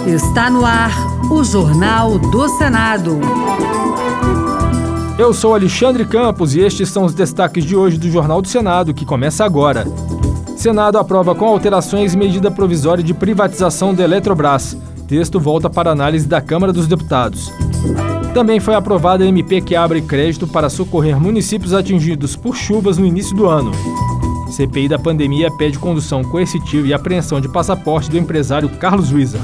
Está no ar o Jornal do Senado. Eu sou Alexandre Campos e estes são os destaques de hoje do Jornal do Senado, que começa agora. Senado aprova com alterações medida provisória de privatização da Eletrobras. Texto volta para análise da Câmara dos Deputados. Também foi aprovada a MP que abre crédito para socorrer municípios atingidos por chuvas no início do ano. CPI da pandemia pede condução coercitiva e apreensão de passaporte do empresário Carlos Wizard.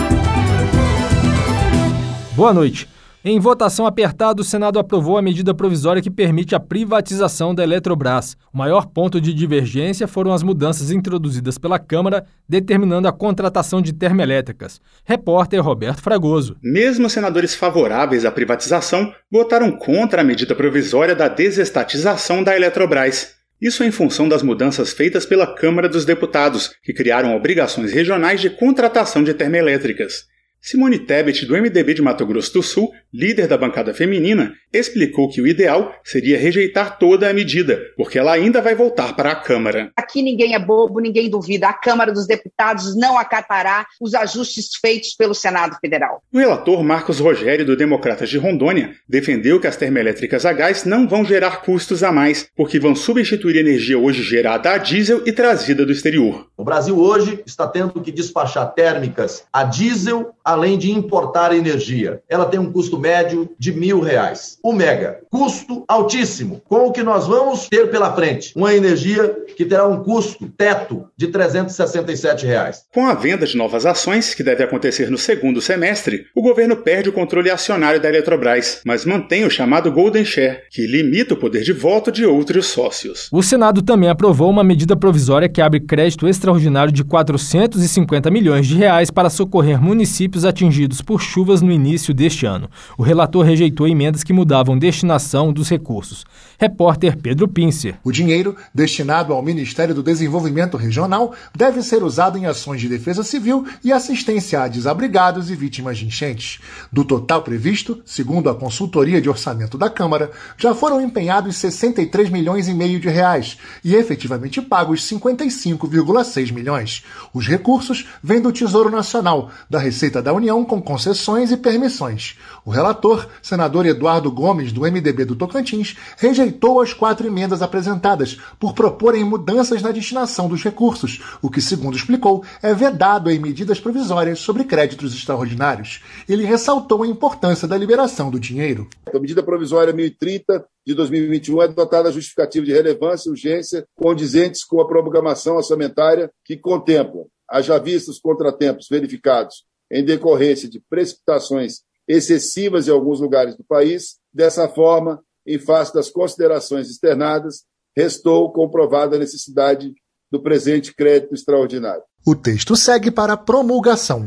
Boa noite. Em votação apertada, o Senado aprovou a medida provisória que permite a privatização da Eletrobras. O maior ponto de divergência foram as mudanças introduzidas pela Câmara, determinando a contratação de termoelétricas. Repórter Roberto Fragoso. Mesmo os senadores favoráveis à privatização votaram contra a medida provisória da desestatização da Eletrobras. Isso em função das mudanças feitas pela Câmara dos Deputados, que criaram obrigações regionais de contratação de termoelétricas. Simone Tebet, do MDB de Mato Grosso do Sul, líder da bancada feminina, explicou que o ideal seria rejeitar toda a medida, porque ela ainda vai voltar para a Câmara. Aqui ninguém é bobo, ninguém duvida. A Câmara dos Deputados não acatará os ajustes feitos pelo Senado Federal. O relator Marcos Rogério, do Democratas de Rondônia, defendeu que as termoelétricas a gás não vão gerar custos a mais, porque vão substituir energia hoje gerada a diesel e trazida do exterior. O Brasil hoje está tendo que despachar térmicas a diesel, além de importar energia. Ela tem um custo médio de R$1.000. O mega, custo altíssimo. Com o que nós vamos ter pela frente? Uma energia que terá um custo teto de R$367. Com a venda de novas ações, que deve acontecer no segundo semestre, o governo perde o controle acionário da Eletrobras, mas mantém o chamado Golden Share, que limita o poder de voto de outros sócios. O Senado também aprovou uma medida provisória que abre crédito extraordinário de R$450 milhões para socorrer municípios atingidos por chuvas no início deste ano. O relator rejeitou emendas que mudavam destinação dos recursos. Repórter Pedro Pincer. O dinheiro destinado ao Ministério do Desenvolvimento Regional deve ser usado em ações de defesa civil e assistência a desabrigados e vítimas de enchentes. Do total previsto, segundo a consultoria de orçamento da Câmara, já foram empenhados R$63,5 milhões e efetivamente pagos 55,6 milhões. Os recursos vêm do Tesouro Nacional, da Receita da União com concessões e permissões. O relator, senador Eduardo Gomes, do MDB do Tocantins, rejeitou as 4 emendas apresentadas por proporem mudanças na destinação dos recursos, o que, segundo explicou, é vedado em medidas provisórias sobre créditos extraordinários. Ele ressaltou a importância da liberação do dinheiro. A medida provisória 1030 de 2021 é dotada a justificativa de relevância e urgência condizentes com a programação orçamentária que contemplam, haja vista os contratempos verificados em decorrência de precipitações excessivas em alguns lugares do país. Dessa forma, em face das considerações externadas, restou comprovada a necessidade do presente crédito extraordinário. O texto segue para promulgação.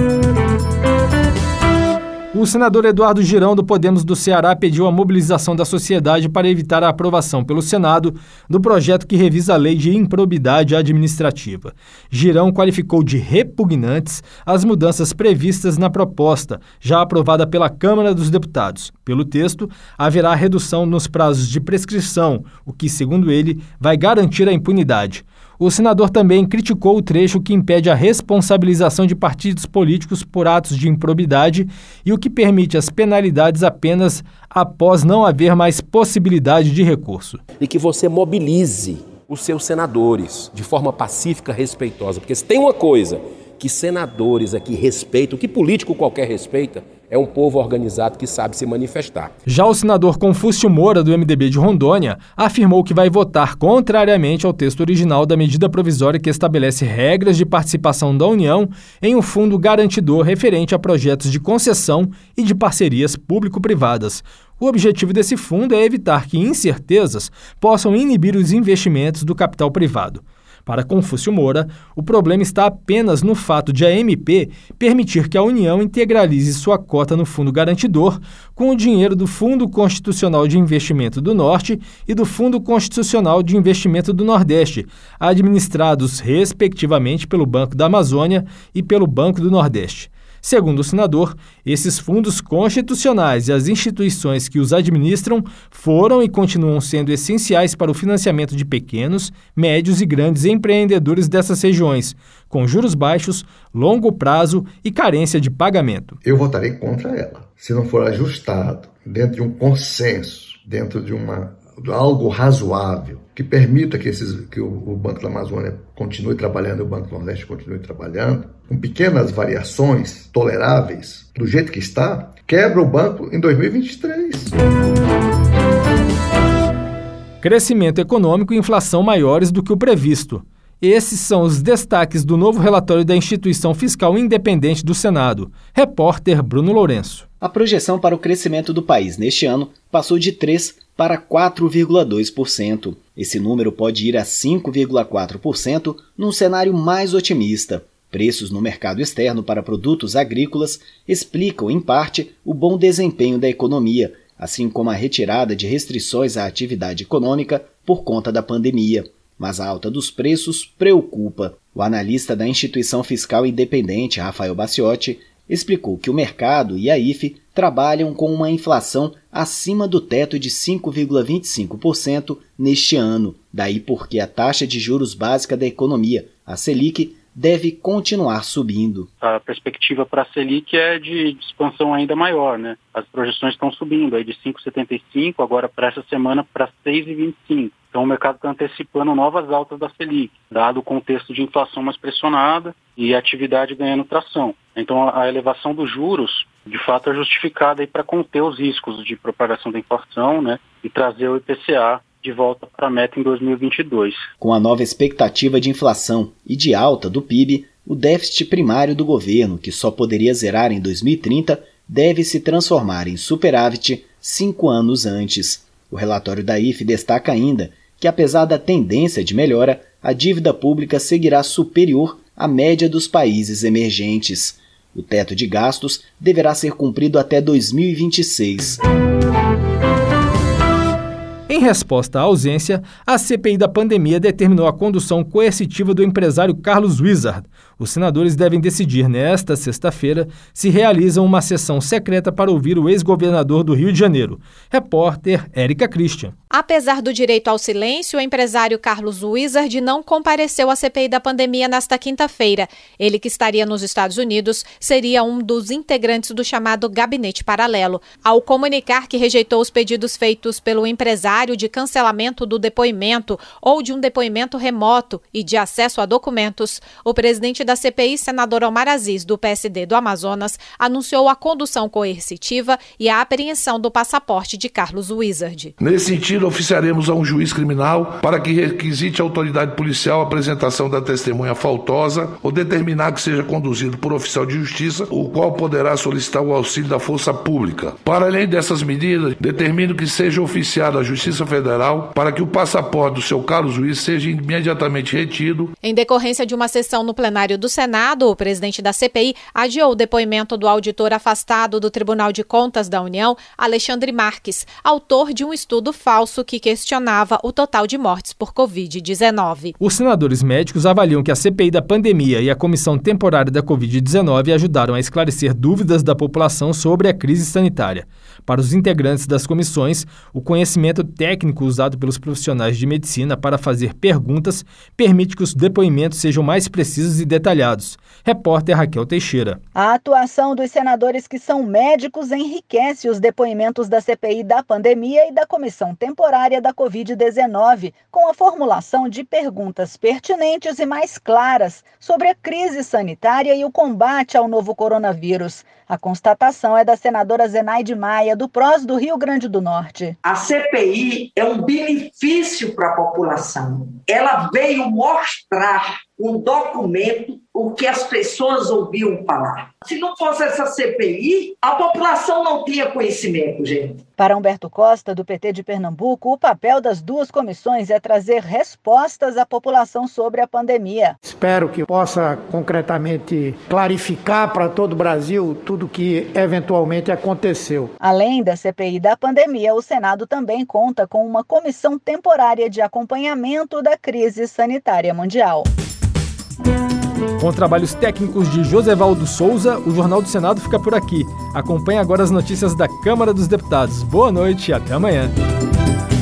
O senador Eduardo Girão, do Podemos do Ceará, pediu a mobilização da sociedade para evitar a aprovação pelo Senado do projeto que revisa a lei de improbidade administrativa. Girão qualificou de repugnantes as mudanças previstas na proposta, já aprovada pela Câmara dos Deputados. Pelo texto, haverá redução nos prazos de prescrição, o que, segundo ele, vai garantir a impunidade. O senador também criticou o trecho que impede a responsabilização de partidos políticos por atos de improbidade e o que permite as penalidades apenas após não haver mais possibilidade de recurso. E que você mobilize os seus senadores de forma pacífica, respeitosa. Porque se tem uma coisa que senadores aqui respeitam, que político qualquer respeita, é um povo organizado que sabe se manifestar. Já o senador Confúcio Moura, do MDB de Rondônia, afirmou que vai votar contrariamente ao texto original da medida provisória que estabelece regras de participação da União em um fundo garantidor referente a projetos de concessão e de parcerias público-privadas. O objetivo desse fundo é evitar que incertezas possam inibir os investimentos do capital privado. Para Confúcio Moura, o problema está apenas no fato de a MP permitir que a União integralize sua cota no Fundo Garantidor com o dinheiro do Fundo Constitucional de Investimento do Norte e do Fundo Constitucional de Investimento do Nordeste, administrados respectivamente pelo Banco da Amazônia e pelo Banco do Nordeste. Segundo o senador, esses fundos constitucionais e as instituições que os administram foram e continuam sendo essenciais para o financiamento de pequenos, médios e grandes empreendedores dessas regiões, com juros baixos, longo prazo e carência de pagamento. Eu votarei contra ela, se não for ajustado dentro de um consenso, dentro de algo razoável, que permita que o Banco da Amazônia continue trabalhando e o Banco do Nordeste continue trabalhando, com pequenas variações toleráveis, do jeito que está, quebra o banco em 2023. Crescimento econômico e inflação maiores do que o previsto. Esses são os destaques do novo relatório da Instituição Fiscal Independente do Senado. Repórter Bruno Lourenço. A projeção para o crescimento do país neste ano passou de 3% para 4,2%. Esse número pode ir a 5,4% num cenário mais otimista. Preços no mercado externo para produtos agrícolas explicam, em parte, o bom desempenho da economia, assim como a retirada de restrições à atividade econômica por conta da pandemia. Mas a alta dos preços preocupa. O analista da Instituição Fiscal Independente, Rafael Bacciotti, explicou que o mercado e a IFE trabalham com uma inflação acima do teto de 5,25% neste ano. Daí porque a taxa de juros básica da economia, a Selic, deve continuar subindo. A perspectiva para a Selic é de expansão ainda maior, né? As projeções estão subindo aí de 5,75, agora para essa semana para 6,25. Então o mercado está antecipando novas altas da Selic, dado o contexto de inflação mais pressionada e atividade ganhando tração. Então a elevação dos juros, de fato, é justificada para conter os riscos de propagação da inflação, né? E trazer o IPCA de volta para a meta em 2022. Com a nova expectativa de inflação e de alta do PIB, o déficit primário do governo, que só poderia zerar em 2030, deve se transformar em superávit 5 anos antes. O relatório da IFE destaca ainda que, apesar da tendência de melhora, a dívida pública seguirá superior à média dos países emergentes. O teto de gastos deverá ser cumprido até 2026. Em resposta à ausência, a CPI da pandemia determinou a condução coercitiva do empresário Carlos Wizard. Os senadores devem decidir nesta sexta-feira se realizam uma sessão secreta para ouvir o ex-governador do Rio de Janeiro. Repórter Érica Christian. Apesar do direito ao silêncio, o empresário Carlos Wizard não compareceu à CPI da pandemia nesta quinta-feira. Ele, que estaria nos Estados Unidos, seria um dos integrantes do chamado Gabinete Paralelo. Ao comunicar que rejeitou os pedidos feitos pelo empresário de cancelamento do depoimento ou de um depoimento remoto e de acesso a documentos, o presidente da CPI, senador Omar Aziz, do PSD do Amazonas, anunciou a condução coercitiva e a apreensão do passaporte de Carlos Wizard. Nesse sentido, oficiaremos a um juiz criminal para que requisite a autoridade policial a apresentação da testemunha faltosa ou determinar que seja conduzido por oficial de justiça, o qual poderá solicitar o auxílio da força pública. Para além dessas medidas, determino que seja oficiado à Justiça Federal para que o passaporte do seu Carlos Wizard seja imediatamente retido. Em decorrência de uma sessão no plenário do Senado, o presidente da CPI adiou o depoimento do auditor afastado do Tribunal de Contas da União, Alexandre Marques, autor de um estudo falso que questionava o total de mortes por Covid-19. Os senadores médicos avaliam que a CPI da pandemia e a Comissão Temporária da Covid-19 ajudaram a esclarecer dúvidas da população sobre a crise sanitária. Para os integrantes das comissões, o conhecimento técnico usado pelos profissionais de medicina para fazer perguntas permite que os depoimentos sejam mais precisos e detalhados. Repórter Raquel Teixeira. A atuação dos senadores que são médicos enriquece os depoimentos da CPI da pandemia e da Comissão Temporária da Covid-19, com a formulação de perguntas pertinentes e mais claras sobre a crise sanitária e o combate ao novo coronavírus. A constatação é da senadora Zenaide Maia, do PROS do Rio Grande do Norte. A CPI é um benefício para a população. Ela veio mostrar um documento o que as pessoas ouviam falar. Se não fosse essa CPI, a população não tinha conhecimento, gente. Para Humberto Costa, do PT de Pernambuco, o papel das duas comissões é trazer respostas à população sobre a pandemia. Espero que possa concretamente clarificar para todo o Brasil tudo que eventualmente aconteceu. Além da CPI da pandemia, o Senado também conta com uma comissão temporária de acompanhamento da crise sanitária mundial. Com trabalhos técnicos de Josevaldo Souza, o Jornal do Senado fica por aqui. Acompanhe agora as notícias da Câmara dos Deputados. Boa noite e até amanhã.